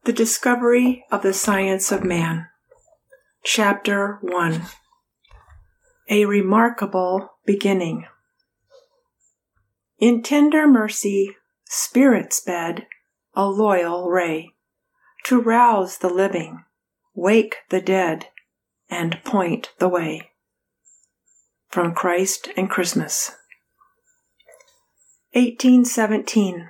The Discovery of the Science of Man. Chapter 1. A Remarkable Beginning. In tender mercy, Spirit sped a loyal ray, to rouse the living, wake the dead, and point the way. From Christ and Christmas. 1817.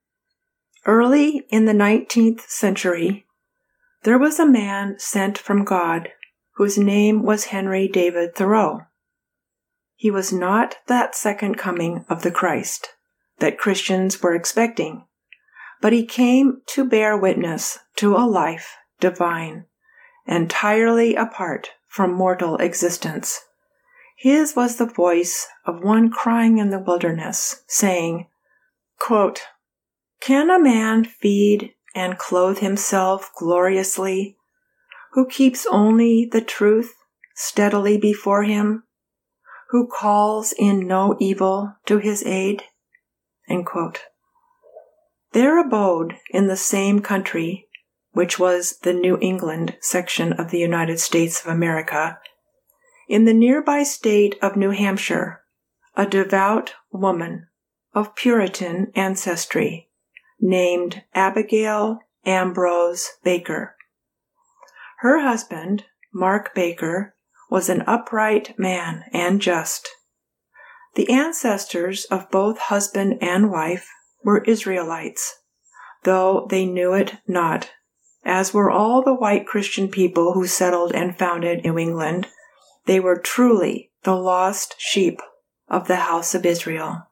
Early in the 19th century, there was a man sent from God whose name was Henry David Thoreau. He was not that second coming of the Christ that Christians were expecting, but he came to bear witness to a life divine, entirely apart from mortal existence. His was the voice of one crying in the wilderness, saying, quote, "Can a man feed and clothe himself gloriously, who keeps only the truth steadily before him, who calls in no evil to his aid?" End quote. There abode in the same country, which was the New England section of the United States of America, in the nearby state of New Hampshire, a devout woman of Puritan ancestry, named Abigail Ambrose Baker. Her husband, Mark Baker, was an upright man and just. The ancestors of both husband and wife were Israelites, though they knew it not, as were all the white Christian people who settled and founded New England. They were truly the lost sheep of the house of Israel.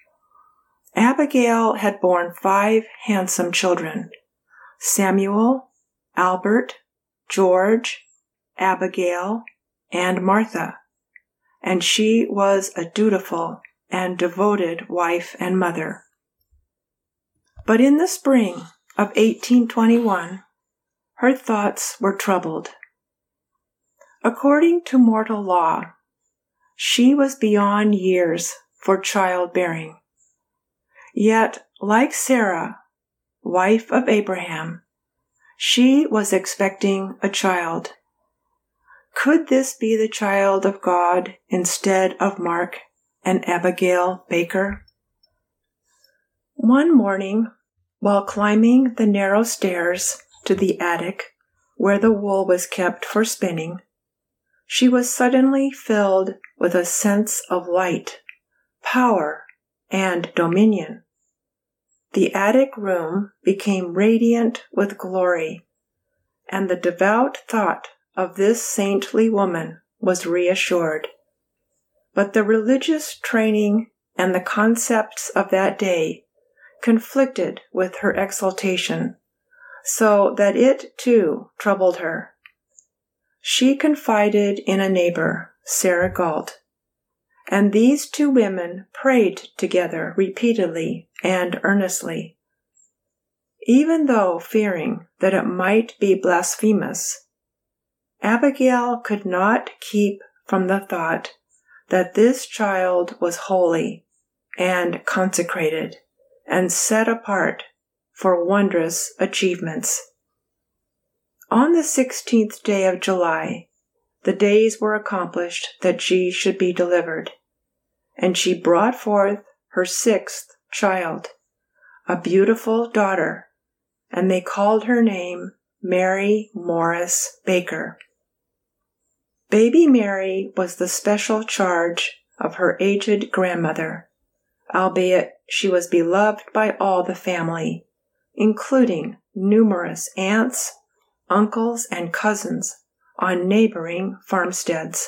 Abigail had borne 5 handsome children: Samuel, Albert, George, Abigail, and Martha, and she was a dutiful and devoted wife and mother. But in the spring of 1821, her thoughts were troubled. According to mortal law, she was beyond years for childbearing. Yet, like Sarah, wife of Abraham, she was expecting a child. Could this be the child of God instead of Mark and Abigail Baker? One morning, while climbing the narrow stairs to the attic where the wool was kept for spinning, she was suddenly filled with a sense of light, power, and dominion. The attic room became radiant with glory, and the devout thought of this saintly woman was reassured. But the religious training and the concepts of that day conflicted with her exaltation, so that it, too, troubled her. She confided in a neighbor, Sarah Galt, and these 2 women prayed together repeatedly and earnestly. Even though fearing that it might be blasphemous, Abigail could not keep from the thought that this child was holy and consecrated and set apart for wondrous achievements. On the 16th day of July, the days were accomplished that she should be delivered, and she brought forth her 6th child, a beautiful daughter, and they called her name Mary Morris Baker. Baby Mary was the special charge of her aged grandmother, albeit she was beloved by all the family, including numerous aunts, uncles, and cousins on neighboring farmsteads.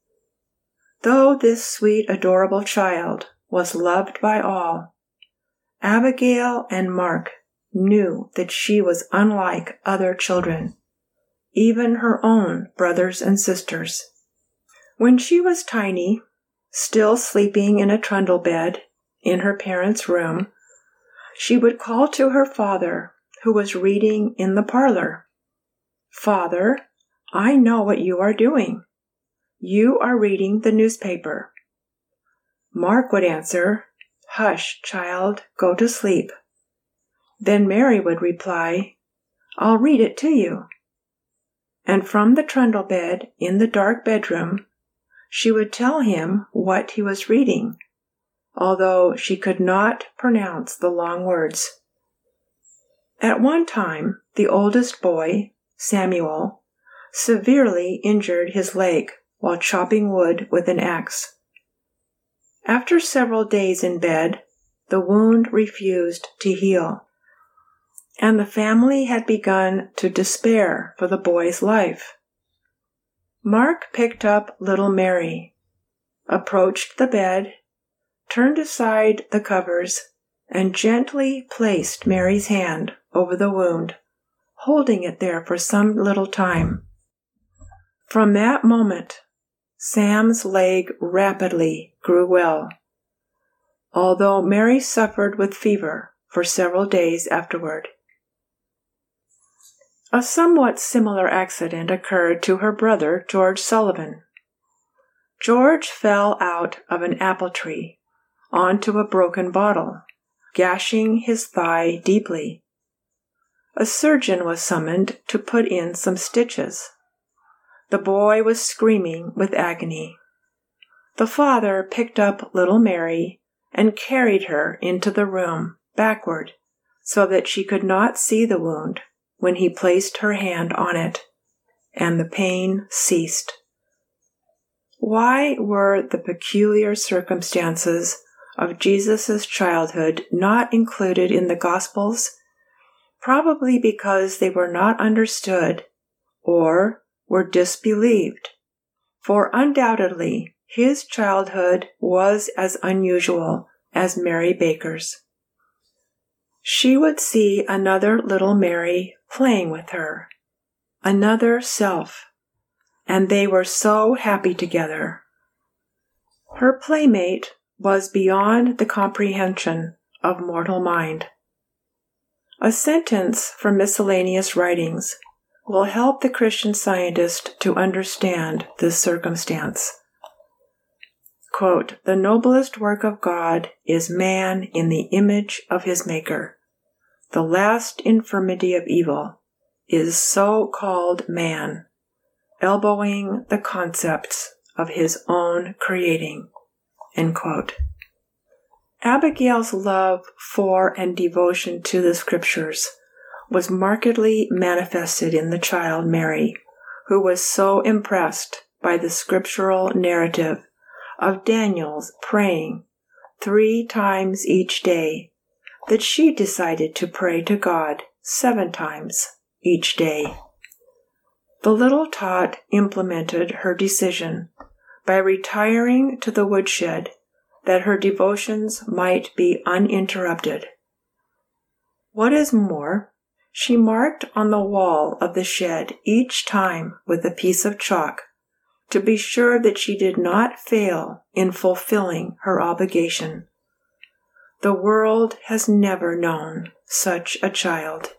Though this sweet, adorable child was loved by all, Abigail and Mark knew that she was unlike other children, even her own brothers and sisters. When she was tiny, still sleeping in a trundle bed in her parents' room, she would call to her father, who was reading in the parlor, "Father, I know what you are doing. You are reading the newspaper." Mark would answer, "Hush, child, go to sleep." Then Mary would reply, I'll read it to you." And from the trundle bed in the dark bedroom, she would tell him what he was reading, although she could not pronounce the long words. At one time, the oldest boy, Samuel, severely injured his leg while chopping wood with an axe. After several days in bed, the wound refused to heal, and the family had begun to despair for the boy's life. Mark picked up little Mary, approached the bed, turned aside the covers, and gently placed Mary's hand over the wound, holding it there for some little time. From that moment, Sam's leg rapidly grew well, although Mary suffered with fever for several days afterward. A somewhat similar accident occurred to her brother, George Sullivan. George fell out of an apple tree onto a broken bottle, gashing his thigh deeply. A surgeon was summoned to put in some stitches. The boy was screaming with agony. The father picked up little Mary and carried her into the room backward so that she could not see the wound when he placed her hand on it, and the pain ceased. Why were the peculiar circumstances of Jesus' childhood not included in the Gospels? Probably because they were not understood or were disbelieved, for undoubtedly his childhood was as unusual as Mary Baker's. She would see another little Mary playing with her, another self, and they were so happy together. Her playmate was beyond the comprehension of mortal mind. A sentence from Miscellaneous Writings will help the Christian Scientist to understand this circumstance. Quote, "The noblest work of God is man in the image of his Maker. The last infirmity of evil is so-called man, elbowing the concepts of his own creating." End quote. Abigail's love for and devotion to the Scriptures was markedly manifested in the child Mary, who was so impressed by the scriptural narrative of Daniel's praying 3 times each day that she decided to pray to God 7 times each day. The little tot implemented her decision by retiring to the woodshed that her devotions might be uninterrupted. What is more, she marked on the wall of the shed each time with a piece of chalk to be sure that she did not fail in fulfilling her obligation. The world has never known such a child.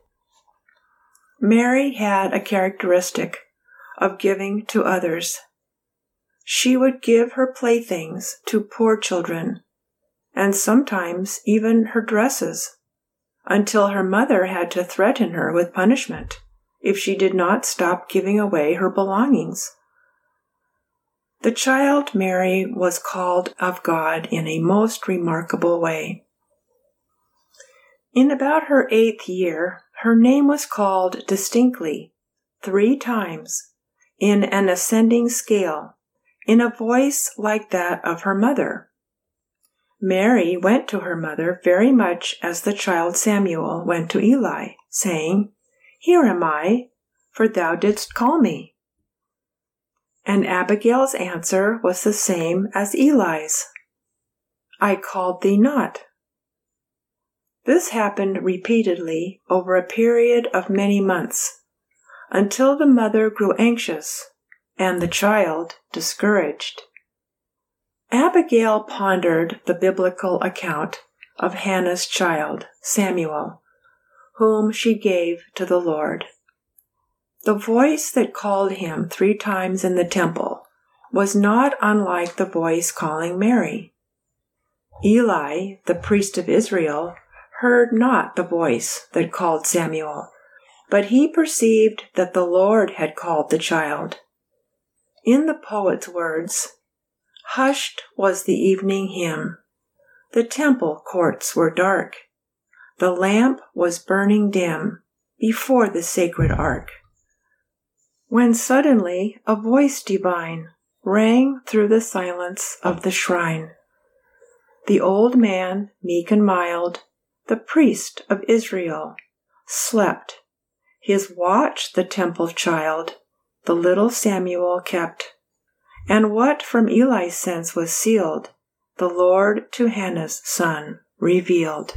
Mary had a characteristic of giving to others. She would give her playthings to poor children, and sometimes even her dresses, until her mother had to threaten her with punishment if she did not stop giving away her belongings. The child Mary was called of God in a most remarkable way. In about her 8th year, her name was called distinctly 3 times in an ascending scale, in a voice like that of her mother. Mary went to her mother very much as the child Samuel went to Eli, saying, "Here am I, for thou didst call me." And Abigail's answer was the same as Eli's, "I called thee not." This happened repeatedly over a period of many months, until the mother grew anxious and the child discouraged. Abigail pondered the biblical account of Hannah's child, Samuel, whom she gave to the Lord. The voice that called him 3 times in the temple was not unlike the voice calling Mary. Eli, the priest of Israel, heard not the voice that called Samuel, But he perceived that the Lord had called the child. In the poet's words, "Hushed was the evening hymn. The temple courts were dark. The lamp was burning dim before the sacred ark, when suddenly a voice divine rang through the silence of the shrine. The old man, meek and mild, the priest of Israel, slept. His watch the temple child, the little Samuel, kept. And what from Eli's sense was sealed, the Lord to Hannah's son revealed."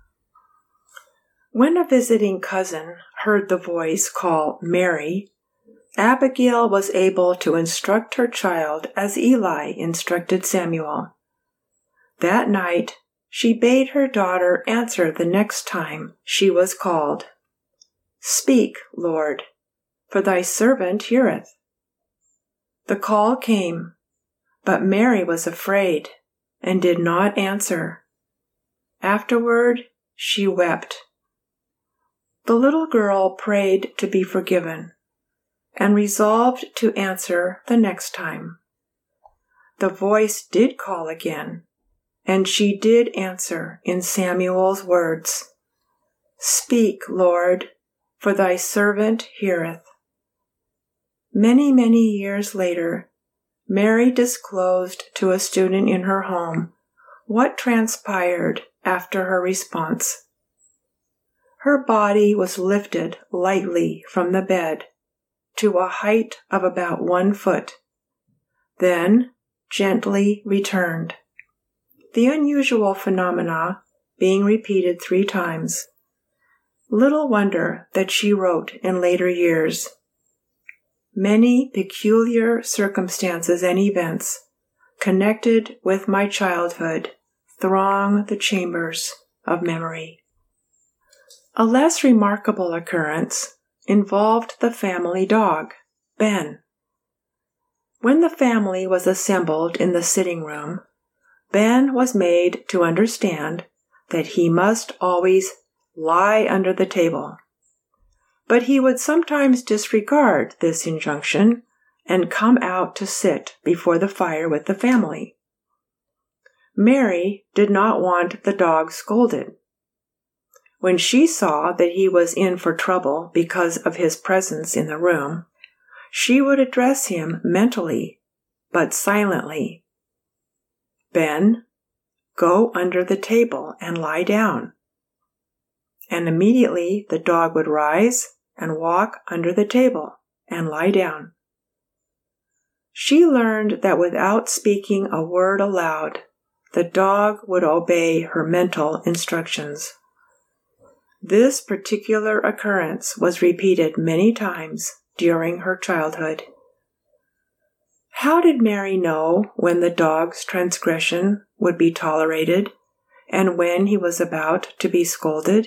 When a visiting cousin heard the voice call Mary, Abigail was able to instruct her child as Eli instructed Samuel. That night, she bade her daughter answer the next time she was called, "Speak, Lord, for thy servant heareth." The call came, but Mary was afraid and did not answer. Afterward, she wept. The little girl prayed to be forgiven and resolved to answer the next time. The voice did call again, and she did answer in Samuel's words, "Speak, Lord, for thy servant heareth." Many, many years later, Mary disclosed to a student in her home what transpired after her response. Her body was lifted lightly from the bed to a height of about 1 foot, then gently returned, the unusual phenomena being repeated 3 times. Little wonder that she wrote in later years, "Many peculiar circumstances and events connected with my childhood throng the chambers of memory." A less remarkable occurrence involved the family dog, Ben. When the family was assembled in the sitting room, Ben was made to understand that he must always lie under the table. But he would sometimes disregard this injunction and come out to sit before the fire with the family. Mary did not want the dog scolded. When she saw that he was in for trouble because of his presence in the room, she would address him mentally, but silently. "Ben, go under the table and lie down." And immediately the dog would rise and walk under the table and lie down. She learned that without speaking a word aloud, the dog would obey her mental instructions. This particular occurrence was repeated many times during her childhood. How did Mary know when the dog's transgression would be tolerated and when he was about to be scolded?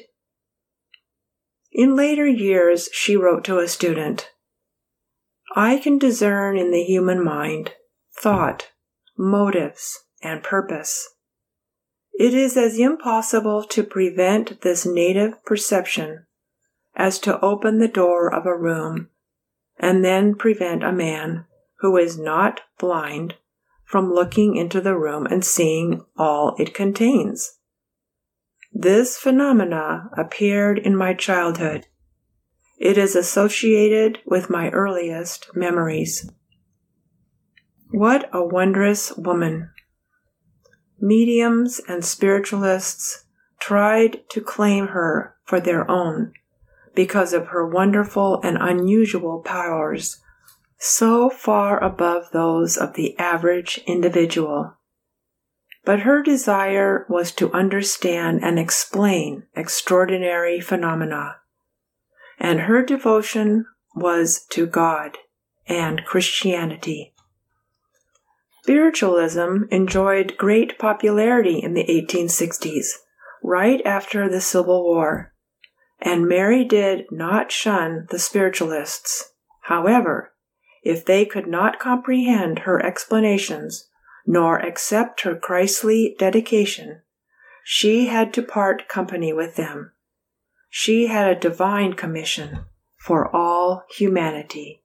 In later years, she wrote to a student, "I can discern in the human mind thought, motives, and purpose. It is as impossible to prevent this native perception as to open the door of a room and then prevent a man who is not blind from looking into the room and seeing all it contains. This phenomena appeared in my childhood. It is associated with my earliest memories." What a wondrous woman! Mediums and spiritualists tried to claim her for their own because of her wonderful and unusual powers, so far above those of the average individual. But her desire was to understand and explain extraordinary phenomena, and her devotion was to God and Christianity. Spiritualism enjoyed great popularity in the 1860s, right after the Civil War, and Mary did not shun the spiritualists. However, if they could not comprehend her explanations nor accept her Christly dedication, she had to part company with them. she had a divine commission for all humanity.